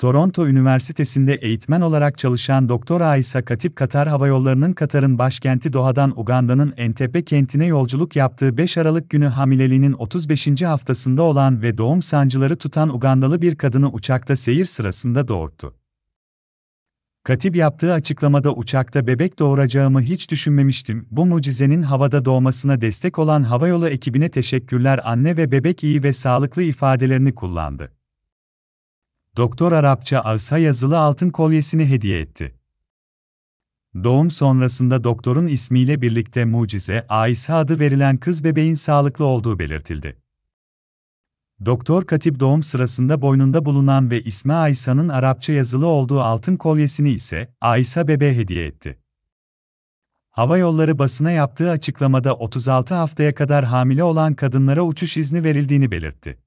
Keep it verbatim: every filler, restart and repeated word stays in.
Toronto Üniversitesi'nde eğitmen olarak çalışan Doktor Aisa Katip, Katar Havayolları'nın Katar'ın başkenti Doha'dan Uganda'nın Entebbe kentine yolculuk yaptığı beş Aralık günü hamileliğinin otuz beşinci haftasında olan ve doğum sancıları tutan Ugandalı bir kadını uçakta seyir sırasında doğurttu. Katip yaptığı açıklamada uçakta bebek doğuracağımı hiç düşünmemiştim, bu mucizenin havada doğmasına destek olan havayolu ekibine teşekkürler, anne ve bebek iyi ve sağlıklı ifadelerini kullandı. Doktor Arapça Aisa yazılı altın kolyesini hediye etti. Doğum sonrasında doktorun ismiyle birlikte Mucize Aisa adı verilen kız bebeğin sağlıklı olduğu belirtildi. Doktor Katip doğum sırasında boynunda bulunan ve ismi Aisa'nın Arapça yazılı olduğu altın kolyesini ise Aisa bebeğe hediye etti. Havayolları basına yaptığı açıklamada otuz altı haftaya kadar hamile olan kadınlara uçuş izni verildiğini belirtti.